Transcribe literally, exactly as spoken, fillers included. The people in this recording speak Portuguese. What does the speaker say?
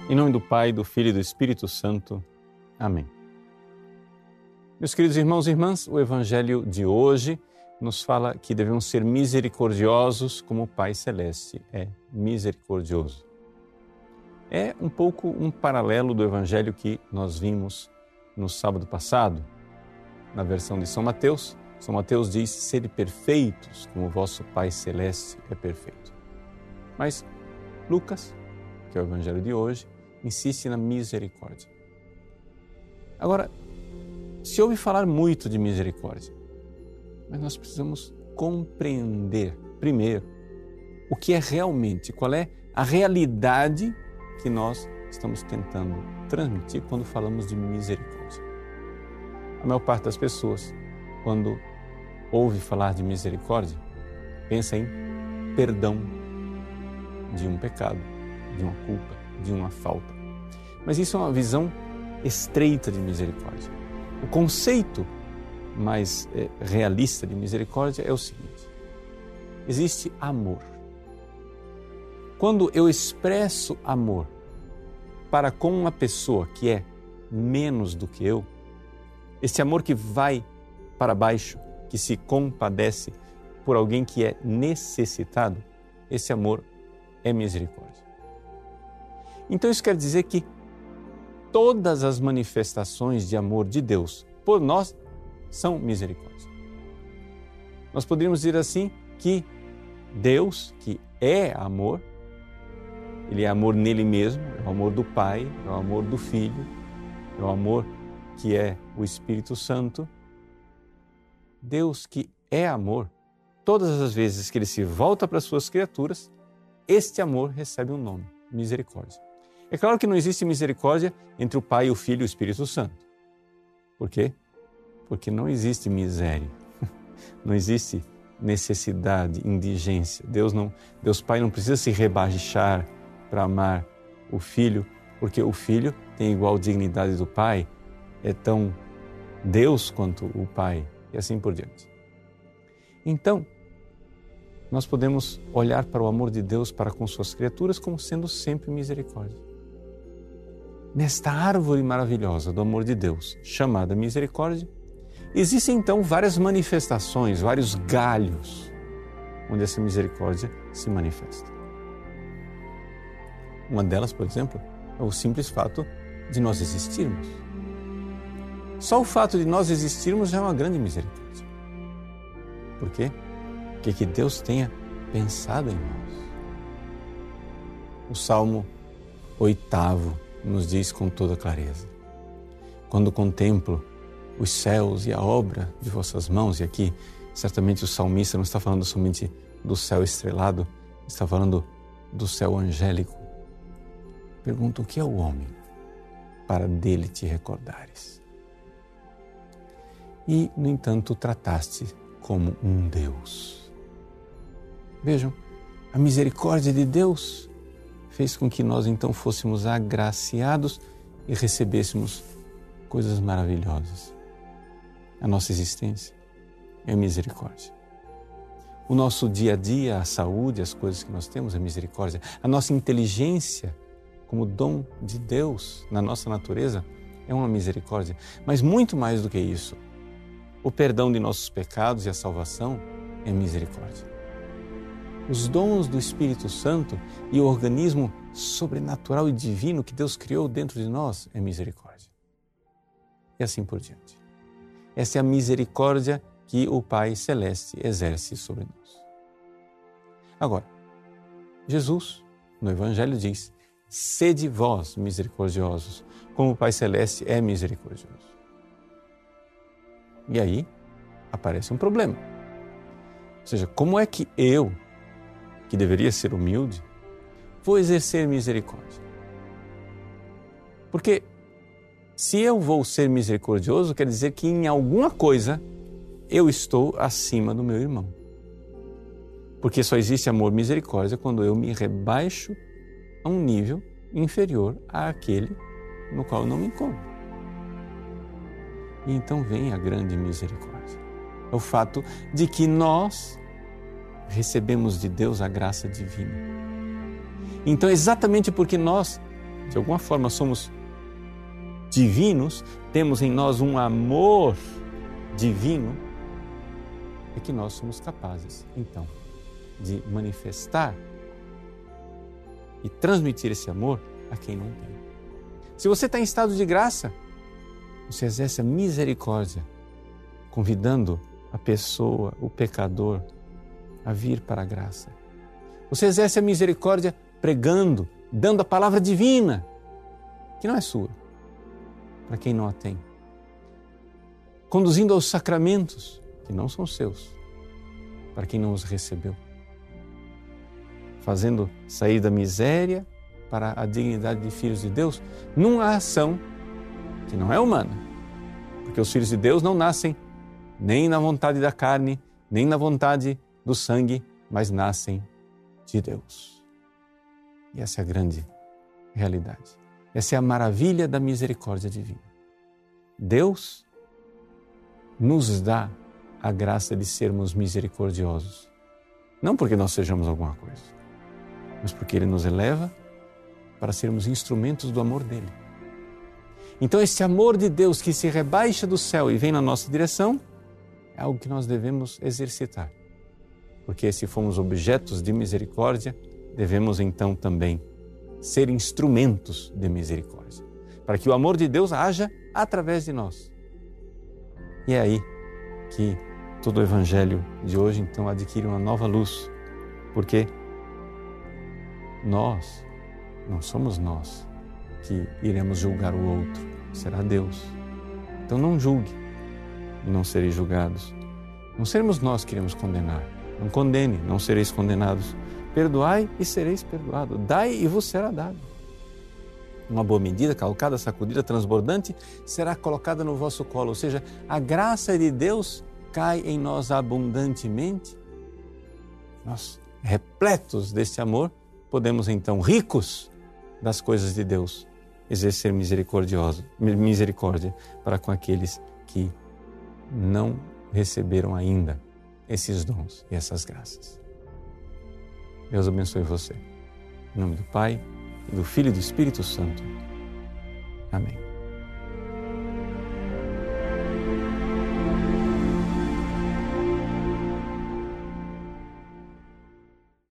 Em nome do Pai, do Filho e do Espírito Santo. Amém. Meus queridos irmãos e irmãs, o Evangelho de hoje nos fala que devemos ser misericordiosos como o Pai Celeste é misericordioso. É um pouco um paralelo do Evangelho que nós vimos no sábado passado. Na versão de São Mateus, São Mateus diz: sede perfeitos como o vosso Pai Celeste é perfeito. Mas Lucas, que é o Evangelho de hoje, insiste na misericórdia. Agora, se ouve falar muito de misericórdia, mas nós precisamos compreender, primeiro, o que é realmente, qual é a realidade que nós estamos tentando transmitir quando falamos de misericórdia. A maior parte das pessoas, quando ouve falar de misericórdia, pensa em perdão de um pecado, de uma culpa, de uma falta. Mas isso é uma visão estreita de misericórdia. O conceito mais é, realista de misericórdia é o seguinte: existe amor. Quando eu expresso amor para com uma pessoa que é menos do que eu, esse amor que vai para baixo, que se compadece por alguém que é necessitado, esse amor é misericórdia. Então isso quer dizer que todas as manifestações de amor de Deus por nós são misericórdia. Nós poderíamos dizer assim que Deus, que é amor, Ele é amor nele mesmo, é o amor do Pai, é o amor do Filho, é o amor que é o Espírito Santo. Deus, que é amor, todas as vezes que Ele se volta para as suas criaturas, este amor recebe um nome: misericórdia. É claro que não existe misericórdia entre o Pai, o Filho e o Espírito Santo. Por quê? Porque não existe miséria, não existe necessidade, indigência. Deus, não, Deus Pai não precisa se rebaixar para amar o Filho, porque o Filho tem igual dignidade do Pai, é tão Deus quanto o Pai, e assim por diante. Então, nós podemos olhar para o amor de Deus para com suas criaturas como sendo sempre misericórdia. Nesta árvore maravilhosa do amor de Deus, chamada misericórdia, existem então várias manifestações, vários galhos, onde essa misericórdia se manifesta. Uma delas, por exemplo, é o simples fato de nós existirmos. Só o fato de nós existirmos já é uma grande misericórdia. Por quê? Porque que Deus tenha pensado em nós. O Salmo oitavo nos diz com toda clareza: quando contemplo os céus e a obra de vossas mãos, e aqui certamente o salmista não está falando somente do céu estrelado, está falando do céu angélico. Pergunto: o que é o homem para dele te recordares? E, no entanto, trataste como um Deus. Vejam, a misericórdia de Deus fez com que nós então fôssemos agraciados e recebêssemos coisas maravilhosas. A nossa existência é misericórdia. O nosso dia a dia, a saúde, as coisas que nós temos é misericórdia. A nossa inteligência, como dom de Deus na nossa natureza, é uma misericórdia. Mas muito mais do que isso, o perdão de nossos pecados e a salvação é misericórdia. Os dons do Espírito Santo e o organismo sobrenatural e divino que Deus criou dentro de nós é misericórdia. E assim por diante. Essa é a misericórdia que o Pai Celeste exerce sobre nós. Agora, Jesus, no Evangelho, diz: sede vós misericordiosos, como o Pai Celeste é misericordioso. E aí aparece um problema. Ou seja, como é que eu, que deveria ser humilde, vou exercer misericórdia? Porque se eu vou ser misericordioso, quer dizer que em alguma coisa eu estou acima do meu irmão. Porque só existe amor e misericórdia quando eu me rebaixo a um nível inferior àquele no qual eu não me encontro. E então vem a grande misericórdia. É o fato de que nós recebemos de Deus a graça divina. Então, exatamente porque nós de alguma forma somos divinos, temos em nós um amor divino, é que nós somos capazes, então, de manifestar e transmitir esse amor a quem não tem. Se você está em estado de graça, você exerce a misericórdia, convidando a pessoa, o pecador, a vir para a graça. Você exerce a misericórdia pregando, dando a palavra divina, que não é sua, para quem não a tem. Conduzindo aos sacramentos, que não são seus, para quem não os recebeu. Fazendo sair da miséria para a dignidade de filhos de Deus, numa ação que não é humana, porque os filhos de Deus não nascem nem na vontade da carne, nem na vontade do sangue, mas nascem de Deus. E essa é a grande realidade. Essa é a maravilha da misericórdia divina. Deus nos dá a graça de sermos misericordiosos. Não porque nós sejamos alguma coisa, mas porque Ele nos eleva para sermos instrumentos do amor dEle. Então esse amor de Deus que se rebaixa do céu e vem na nossa direção é algo que nós devemos exercitar. Porque se fomos objetos de misericórdia, devemos então também ser instrumentos de misericórdia, para que o amor de Deus haja através de nós. E é aí que todo o Evangelho de hoje então adquire uma nova luz, porque nós, não somos nós que iremos julgar o outro, será Deus. Então não julgue e não sereis julgados. Não seremos nós que iremos condenar. Não condene, não sereis condenados. Perdoai e sereis perdoados. Dai e vos será dado. Uma boa medida, calcada, sacudida, transbordante, será colocada no vosso colo. Ou seja, a graça de Deus cai em nós abundantemente. Nós, repletos desse amor, podemos então, ricos das coisas de Deus, exercer misericordioso, misericórdia para com aqueles que não receberam ainda esses dons e essas graças. Deus abençoe você. Em nome do Pai, e do Filho e do Espírito Santo. Amém.